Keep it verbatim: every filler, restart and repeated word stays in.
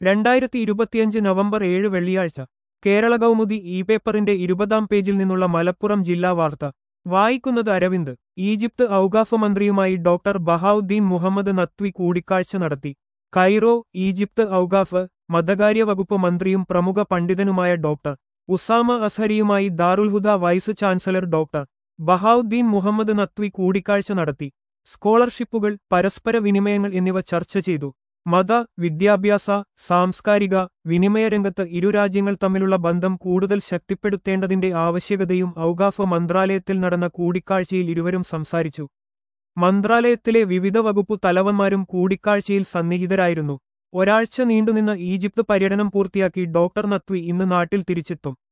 രണ്ടായിരത്തി ഇരുപത്തിയഞ്ച് നവംബർ ഏഴ് വെള്ളിയാഴ്ച കേരള കൗമുദി ഇ പേപ്പറിന്റെ ഇരുപതാം പേജിൽ നിന്നുള്ള മലപ്പുറം ജില്ലാ വാർത്ത വായിക്കുന്നത് അരവിന്ദ്. ഈജിപ്ത് ഔഖാഫ് മന്ത്രിയുമായി ഡോക്ടർ ബഹാവുദ്ദീൻ മുഹമ്മദ് നത്വി കൂടിക്കാഴ്ച നടത്തി. കൈറോ. ഈജിപ്ത് ഔഖാഫ്, മതകാര്യ വകുപ്പ് മന്ത്രിയും പ്രമുഖ പണ്ഡിതനുമായ ഡോക്ടർ ഉസാമ അസ്ഹരിയുമായി Darul Huda vice chancellor doctor Bahauddin Muhammad Nadwi കൂടിക്കാഴ്ച നടത്തി. സ്കോളർഷിപ്പുകൾ, പരസ്പര വിനിമയങ്ങൾ എന്നിവ ചർച്ച ചെയ്തു. മത, വിദ്യാഭ്യാസ, സാംസ്കാരിക വിനിമയരംഗത്ത് ഇരു രാജ്യങ്ങൾ തമ്മിലുള്ള ബന്ധം കൂടുതൽ ശക്തിപ്പെടുത്തേണ്ടതിന്റെ ആവശ്യകതയും ഔഖാഫ് മന്ത്രാലയത്തിൽ നടന്ന കൂടിക്കാഴ്ചയിൽ ഇരുവരും സംസാരിച്ചു. മന്ത്രാലയത്തിലെ വിവിധ വകുപ്പു തലവന്മാരും കൂടിക്കാഴ്ചയിൽ സന്നിഹിതരായിരുന്നു. ഒരാഴ്ച നീണ്ടുനിന്ന ഈജിപ്ത് പര്യടനം പൂർത്തിയാക്കി ഡോക്ടർ നത്വി ഇന്ന് നാട്ടിൽ തിരിച്ചെത്തും.